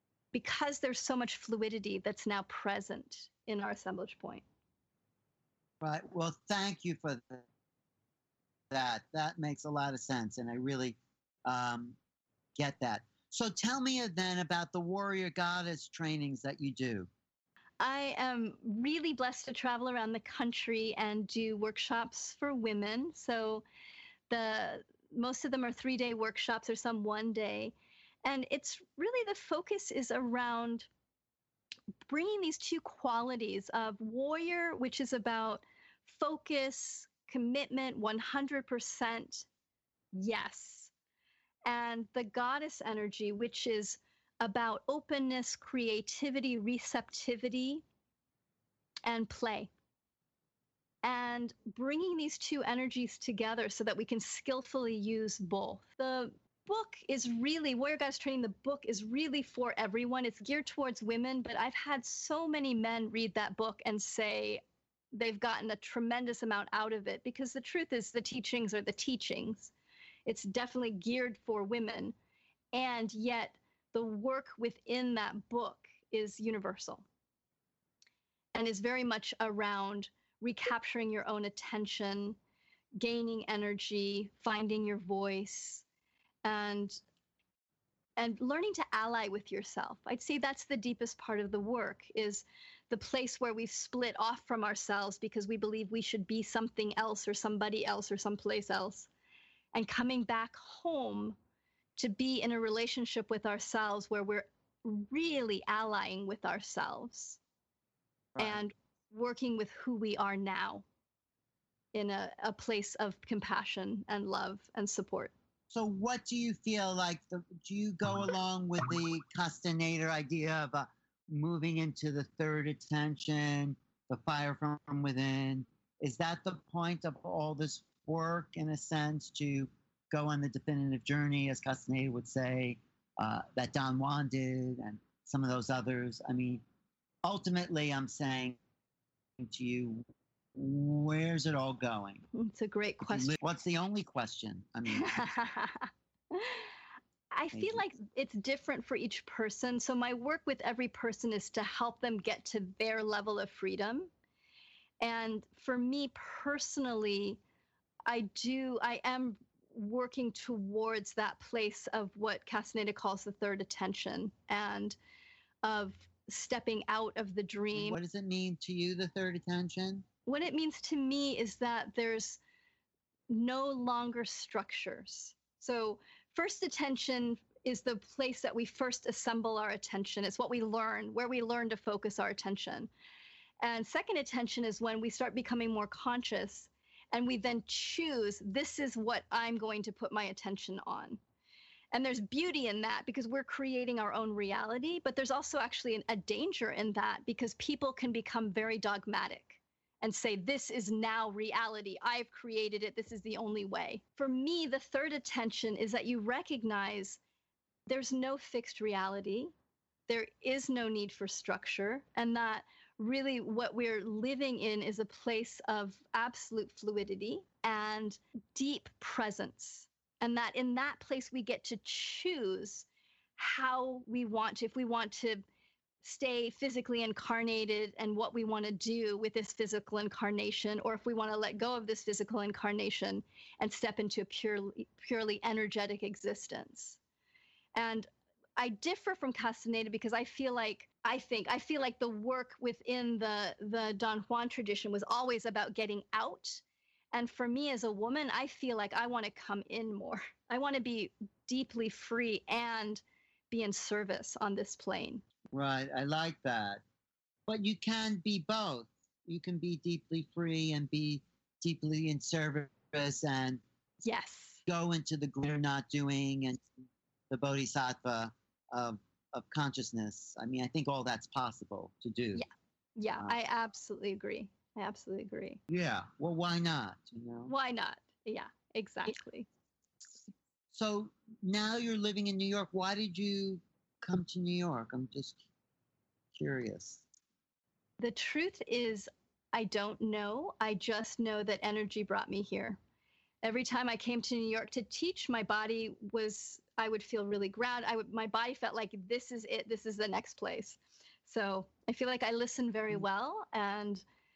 [SPEAKER 2] because there's so much fluidity that's now present in our assemblage point.
[SPEAKER 1] Right. Well, thank you for th- that. That makes a lot of sense. And I really um, get that. So tell me uh, then about the warrior goddess trainings that you do.
[SPEAKER 2] I am really blessed to travel around the country and do workshops for women. So the most of them are three day workshops or some one day. And it's really the focus is around bringing these two qualities of warrior, which is about focus, commitment, one hundred percent yes, and the goddess energy, which is about openness, creativity, receptivity, and play. And bringing these two energies together so that we can skillfully use both. The book is really, Warrior Goddess Training, the book is really for everyone. It's geared towards women, but I've had so many men read that book and say they've gotten a tremendous amount out of it, because the truth is the teachings are the teachings. It's definitely geared for women, and yet the work within that book is universal and is very much around recapturing your own attention, gaining energy, finding your voice, and and learning to ally with yourself. I'd say that's the deepest part of the work, is the place where we've split off from ourselves because we believe we should be something else or somebody else or someplace else, and coming back home to be in a relationship with ourselves where we're really allying with ourselves. Right. And working with who we are now in a, a place of compassion and love and support.
[SPEAKER 1] So what do you feel like, the, do you go along with the Castaneda idea of uh, moving into the third attention, the fire from, from within? Is that the point of all this work, in a sense, to go on the definitive journey, as Castaneda would say, uh, that Don Juan did and some of those others? I mean, ultimately, I'm saying to you, where's it all going?
[SPEAKER 2] It's a great question.
[SPEAKER 1] What's the only question? I mean,
[SPEAKER 2] I feel like it's different for each person. So my work with every person is to help them get to their level of freedom. And for me personally, I do, I am working towards that place of what Castaneda calls the third attention, and of stepping out of the dream.
[SPEAKER 1] What does it mean to you, the third attention?
[SPEAKER 2] What it means to me is that there's no longer structures. So first attention is the place that we first assemble our attention. It's what we learn, where we learn to focus our attention. And second attention is when we start becoming more conscious, and we then choose, this is what I'm going to put my attention on. And there's beauty in that because we're creating our own reality, but there's also actually an, a danger in that, because people can become very dogmatic and say, this is now reality. I've created it. This is the only way. For me, the third attention is that you recognize there's no fixed reality. There is no need for structure, and that really what we're living in is a place of absolute fluidity and deep presence. And that in that place, we get to choose how we want to, if we want to stay physically incarnated and what we want to do with this physical incarnation, or if we want to let go of this physical incarnation and step into a purely, purely energetic existence. And I differ from Castaneda because I feel like, I think, I feel like the work within the, the Don Juan tradition was always about getting out. And for me as a woman, I feel like I want to come in more. I want to be deeply free and be in service on this plane.
[SPEAKER 1] Right. I like that. But you can be both. You can be deeply free and be deeply in service and
[SPEAKER 2] yes,
[SPEAKER 1] go into the greater not doing and the bodhisattva of, of consciousness. I mean, I think all that's possible to do.
[SPEAKER 2] Yeah. Yeah, uh, I absolutely agree. I absolutely agree.
[SPEAKER 1] Yeah. Well, why not? You know?
[SPEAKER 2] Why not? Yeah, exactly.
[SPEAKER 1] So now you're living in New York. Why did you come to New York? I'm just curious.
[SPEAKER 2] The truth is, I don't know. I just know that energy brought me here. Every time I came to New York to teach, my body was, I would feel really grounded. I would, my body felt like this is it. This is the next place. So I feel like I listen very well, and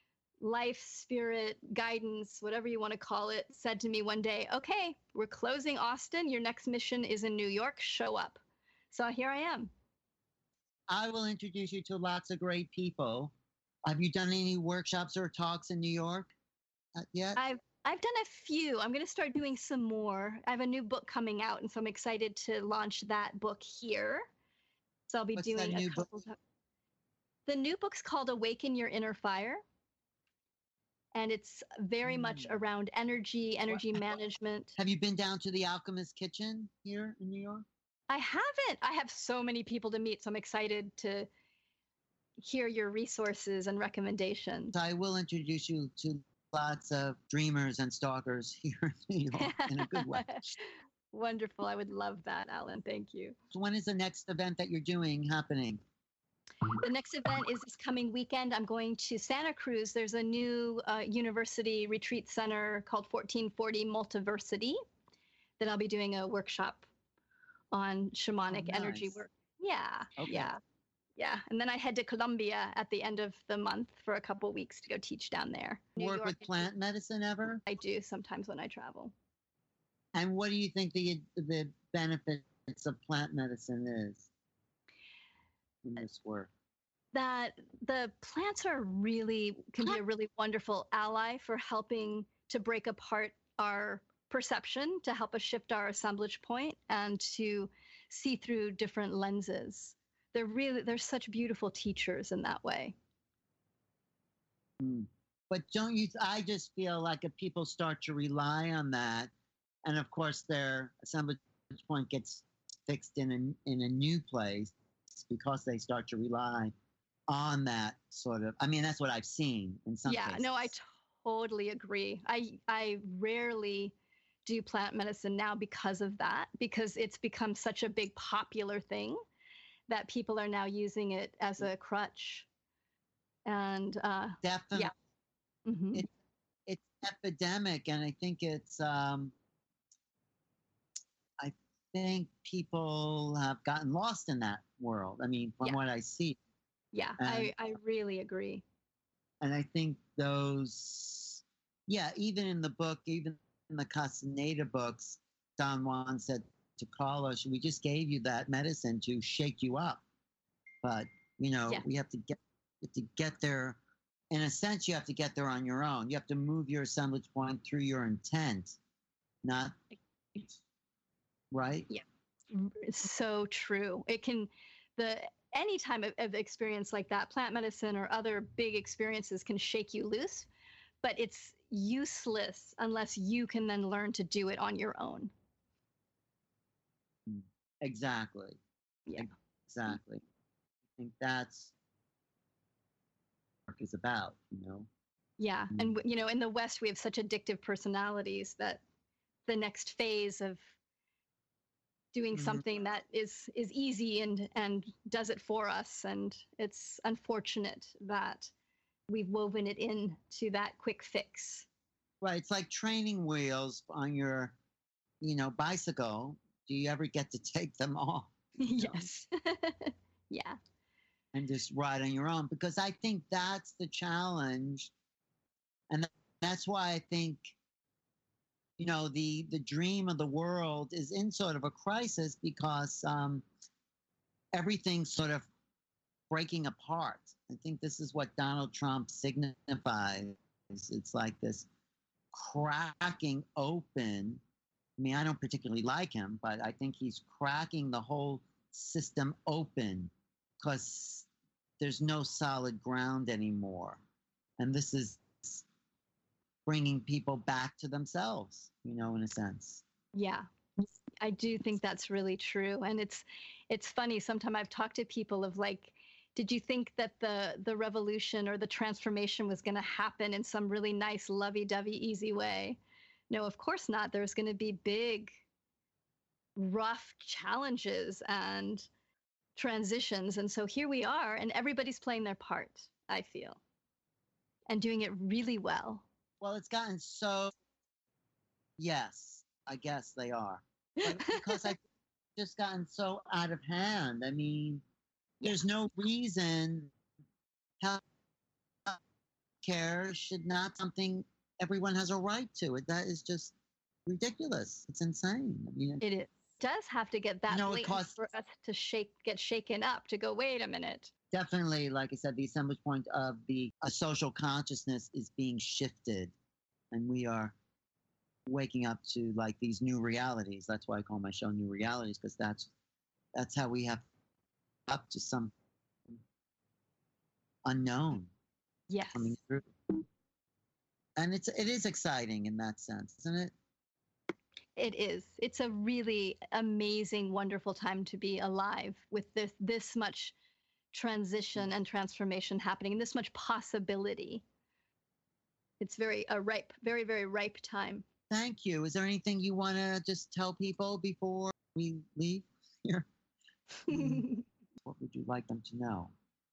[SPEAKER 2] life, spirit, guidance, whatever you want to call it, said to me one day, okay, we're closing Austin. Your next mission is in New York. Show up. So here I am.
[SPEAKER 1] I will introduce you to lots of great people. Have you done any workshops or talks in New York uh, yet?
[SPEAKER 2] I've I've done a few. I'm going to start doing some more. I have a new book coming out, and so I'm excited to launch that book here. So I'll be
[SPEAKER 1] What's
[SPEAKER 2] doing
[SPEAKER 1] that
[SPEAKER 2] a
[SPEAKER 1] new
[SPEAKER 2] couple.
[SPEAKER 1] book?
[SPEAKER 2] Of, the new book's called Awaken Your Inner Fire, and it's very much
[SPEAKER 1] Mm.
[SPEAKER 2] around energy, energy
[SPEAKER 1] What-
[SPEAKER 2] management.
[SPEAKER 1] Have you been down to the Alchemist Kitchen here in New York?
[SPEAKER 2] I haven't. I have so many people to meet, so I'm excited to hear your resources and recommendations.
[SPEAKER 1] So I will introduce you to lots of dreamers and stalkers here in New York in a good way.
[SPEAKER 2] Wonderful. I would love that, Alan. Thank you.
[SPEAKER 1] So when is the next event that you're doing happening?
[SPEAKER 2] The next event is this coming weekend. I'm going to Santa Cruz. There's a new uh, university retreat center called fourteen forty Multiversity that I'll be doing a workshop on shamanic
[SPEAKER 1] Oh,
[SPEAKER 2] energy
[SPEAKER 1] nice.
[SPEAKER 2] work. Yeah,
[SPEAKER 1] Okay.
[SPEAKER 2] yeah, yeah. And then I head to Colombia at the end of the month for a couple weeks to go teach down there. New
[SPEAKER 1] Work
[SPEAKER 2] York,
[SPEAKER 1] with plant medicine ever?
[SPEAKER 2] I do sometimes when I travel.
[SPEAKER 1] And what do you think the the benefits of plant medicine is in this work?
[SPEAKER 2] That the plants are really can be a really wonderful ally for helping to break apart our perception, to help us shift our assemblage point and to see through different lenses. They're really they're such beautiful teachers in that way.
[SPEAKER 1] Mm. But don't you? I just feel like if people start to rely on that, and of course their assemblage point gets fixed in a in a new place because they start to rely on that sort of. I mean, that's what I've seen in some
[SPEAKER 2] Yeah,
[SPEAKER 1] cases.
[SPEAKER 2] no, I totally agree. I I rarely do plant medicine now because of that, because it's become such a big popular thing that people are now using it as a crutch. And uh,
[SPEAKER 1] Definitely,
[SPEAKER 2] mhm.
[SPEAKER 1] it, it's epidemic, and I think it's. Um, I think people have gotten lost in that world. I mean, from
[SPEAKER 2] Yeah.
[SPEAKER 1] what I see,
[SPEAKER 2] Yeah,
[SPEAKER 1] and
[SPEAKER 2] I, I really agree.
[SPEAKER 1] and I think those, yeah, even in the book, even in the Castaneda books, Don Juan said to Carlos, "We just gave you that medicine to shake you up, but you know,
[SPEAKER 2] Yeah.
[SPEAKER 1] we have to get you have to get there. In a sense, you have to get there on your own. You have to move your assemblage point through your intent, not right."
[SPEAKER 2] Yeah. It's so true. It can the any time of, of experience like that, plant medicine or other big experiences can shake you loose, but it's useless unless you can then learn to do it on your own.
[SPEAKER 1] Exactly.
[SPEAKER 2] Yeah.
[SPEAKER 1] Exactly. I think that's what work is about, you know.
[SPEAKER 2] Yeah. And you know, in the West we have such addictive personalities that the next phase of doing
[SPEAKER 1] Mhm.
[SPEAKER 2] something that is is easy and and does it for us, and it's unfortunate that we've woven it in to that quick fix.
[SPEAKER 1] Right. It's like training wheels on your, you know, bicycle. Do you ever get to take them off? you know,
[SPEAKER 2] Yes. Yeah.
[SPEAKER 1] And just ride on your own? Because I think that's the challenge. And tha- that's why I think, you know, the the dream of the world is in sort of a crisis because um, everything's sort of breaking apart. I think this is what Donald Trump signifies. It's like this cracking open. I mean, I don't particularly like him, but I think he's cracking the whole system open because there's no solid ground anymore. And this is bringing people back to themselves, you know, in a sense.
[SPEAKER 2] Yeah. I do think that's really true. And it's it's funny. Sometimes I've talked to people of like, did you think that the the revolution or the transformation was going to happen in some really nice, lovey-dovey, easy way? No, of course not. There's going to be big, rough challenges and transitions. And so here we are, and everybody's playing their part, I feel, and doing it really well.
[SPEAKER 1] Well, it's gotten so, yes, I guess they are. But because I've just gotten so out of hand. I mean,
[SPEAKER 2] Yeah.
[SPEAKER 1] there's no reason how care should not something everyone has a right to. It that is just ridiculous. It's insane. I mean,
[SPEAKER 2] It is. Does have to get that
[SPEAKER 1] You know, it
[SPEAKER 2] blatant
[SPEAKER 1] costs-
[SPEAKER 2] for us to shake, get shaken up, to go, wait a minute.
[SPEAKER 1] definitely, like I said, the assemblage point of the a social consciousness is being shifted, and we are waking up to like these new realities. That's why I call my show New Realities, because that's that's how we have up to some unknown
[SPEAKER 2] Yes.
[SPEAKER 1] coming through. And it's it is exciting in that sense, isn't it?
[SPEAKER 2] It is. It's a really amazing, wonderful time to be alive with this this much transition and transformation happening, and this much possibility. It's very a ripe, very, very ripe time.
[SPEAKER 1] Thank you. Is there anything you want to just tell people before we leave here? What would you like them to know?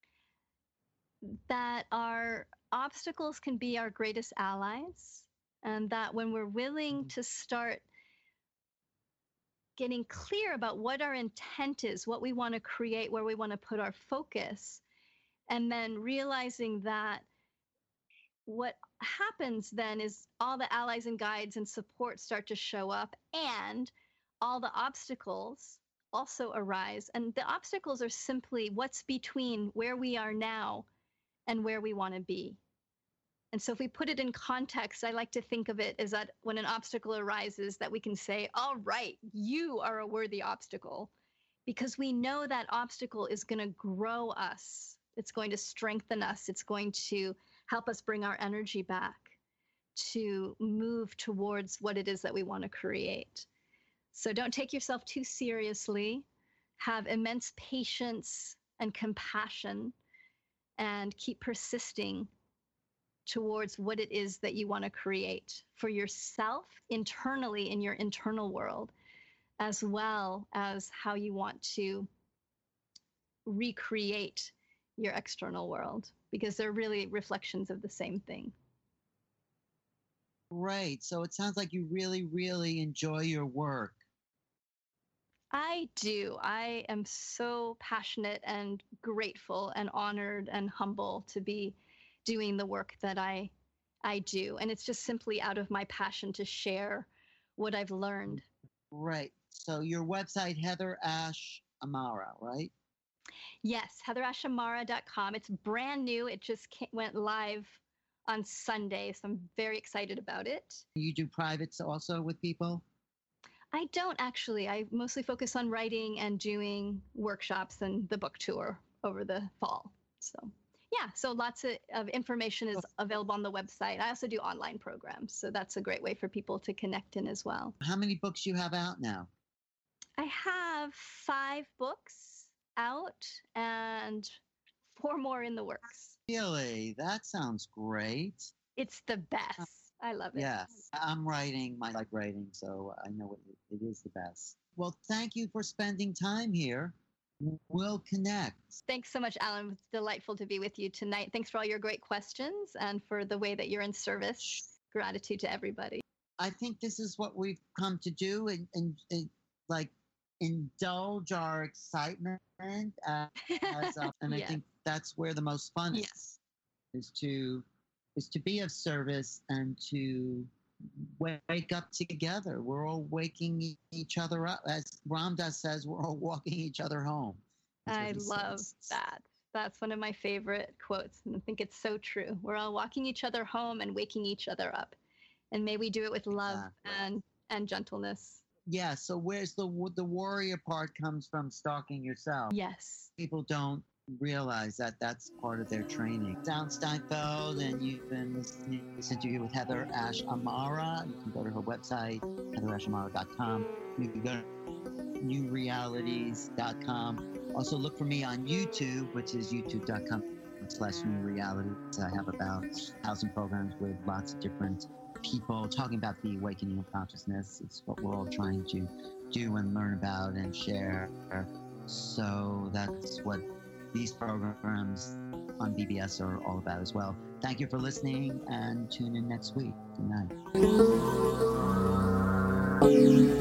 [SPEAKER 2] That our obstacles can be our greatest allies, and that when we're willing
[SPEAKER 1] Mhm.
[SPEAKER 2] to start getting clear about what our intent is, what we want to create, where we want to put our focus, and then realizing that what happens then is all the allies and guides and support start to show up, and all the obstacles also arise. And the obstacles are simply what's between where we are now and where we want to be. And so if we put it in context, I like to think of it as that when an obstacle arises, that we can say, all right, you are a worthy obstacle, because we know that obstacle is going to grow us. It's going to strengthen us. It's going to help us bring our energy back to move towards what it is that we want to create. So don't take yourself too seriously. Have immense patience and compassion, and keep persisting towards what it is that you want to create for yourself internally in your internal world, as well as how you want to recreate your external world, because they're really reflections of the same thing.
[SPEAKER 1] Right. So it sounds like you really, really enjoy your work.
[SPEAKER 2] I do. I am so passionate and grateful and honored and humble to be doing the work that I I do. And it's just simply out of my passion to share what I've learned.
[SPEAKER 1] Right. So your website, Heather Ash Amara, right?
[SPEAKER 2] Yes, heather ash amara dot com. It's brand new. It just came, went live on Sunday, so I'm very excited about it.
[SPEAKER 1] You do privates also with people?
[SPEAKER 2] I don't actually. I mostly focus on writing and doing workshops and the book tour over the fall. So yeah, so lots of, of information is available on the website. I also do online programs, so that's a great way for people to connect in as well.
[SPEAKER 1] How many books you have out now?
[SPEAKER 2] I have five books out and four more in the works.
[SPEAKER 1] Really? That sounds great.
[SPEAKER 2] It's the best. I love it.
[SPEAKER 1] Yes, I'm writing. I like writing, so I know it, it is the best. Well, thank you for spending time here. We'll connect.
[SPEAKER 2] Thanks so much, Alan. It's delightful to be with you tonight. Thanks for all your great questions and for the way that you're in service. Gratitude to everybody.
[SPEAKER 1] I think this is what we've come to do, and, and, and like indulge our excitement, uh, as, uh, and
[SPEAKER 2] Yes.
[SPEAKER 1] I think that's where the most fun is.
[SPEAKER 2] Yes.
[SPEAKER 1] Is to is to be of service and to wake up together. We're all waking each other up. As Ram Dass says, we're all walking each other home. That's what
[SPEAKER 2] I
[SPEAKER 1] he
[SPEAKER 2] love
[SPEAKER 1] says.
[SPEAKER 2] that. That's one of my favorite quotes, and I think it's so true. We're all walking each other home and waking each other up. And may we do it with love
[SPEAKER 1] Exactly.
[SPEAKER 2] and, and gentleness.
[SPEAKER 1] Yeah, so where's the the warrior part comes from stalking yourself.
[SPEAKER 2] Yes.
[SPEAKER 1] People don't realize that that's part of their training. Down Steinfeld, and you've been listening to this interview with Heather Ash Amara. You can go to her website, heather ash amara dot com. You can go to new realities dot com. Also look for me on YouTube, which is youtube dot com slash new realities. I have about a thousand programs with lots of different people talking about the awakening of consciousness. It's what we're all trying to do and learn about and share. So that's what these programs on B B S are all about as well. Thank you for listening, and tune in next week. Good night.